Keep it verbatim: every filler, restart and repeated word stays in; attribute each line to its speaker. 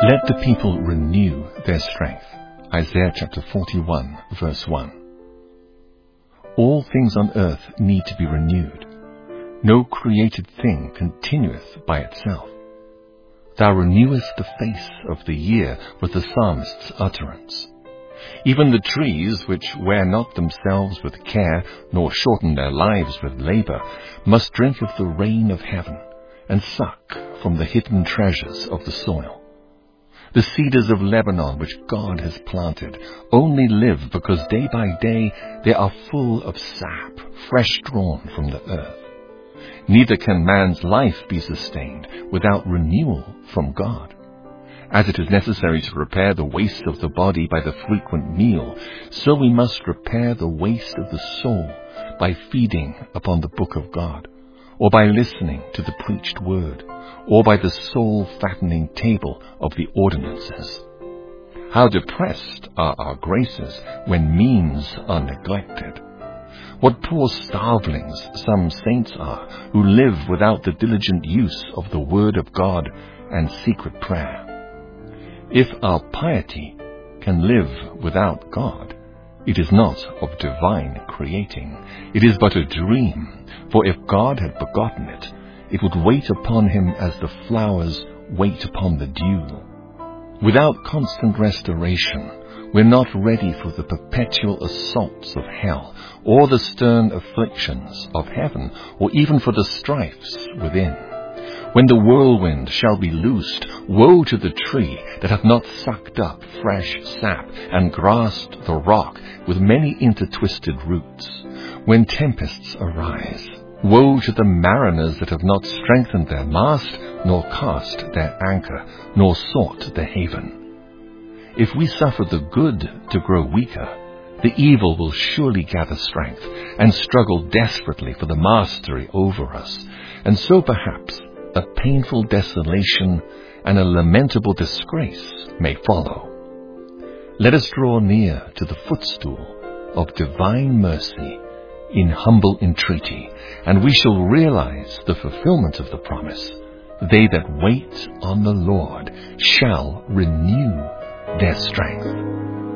Speaker 1: Let the people renew their strength. Isaiah chapter forty-one, verse one. All things on earth need to be renewed. No created thing continueth by itself. Thou renewest the face of the year, was the psalmist's utterance. Even the trees, which wear not themselves with care, nor shorten their lives with labor, must drink of the rain of heaven, and suck from the hidden treasures of the soil. The cedars of Lebanon, which God has planted, only live because day by day they are full of sap, fresh drawn from the earth. Neither can man's life be sustained without renewal from God. As it is necessary to repair the waste of the body by the frequent meal, so we must repair the waste of the soul by feeding upon the book of God, or by listening to the preached word, or by the soul-fattening table of the ordinances. How depressed are our graces when means are neglected. What poor starvelings some saints are who live without the diligent use of the word of God and secret prayer. If our piety can live without God, it is not of divine creating. It is but a dream, for if God had begotten it, it would wait upon him as the flowers wait upon the dew. Without constant restoration, we're not ready for the perpetual assaults of hell, or the stern afflictions of heaven, or even for the strifes within. When the whirlwind shall be loosed, woe to the tree that hath not sucked up fresh sap, and grasped the rock with many intertwisted roots. When tempests arise, woe to the mariners that have not strengthened their mast, nor cast their anchor, nor sought the haven. If we suffer the good to grow weaker, the evil will surely gather strength, and struggle desperately for the mastery over us, and so perhaps a painful desolation and a lamentable disgrace may follow. Let us draw near to the footstool of divine mercy in humble entreaty, and we shall realize the fulfillment of the promise. They that wait on the Lord shall renew their strength.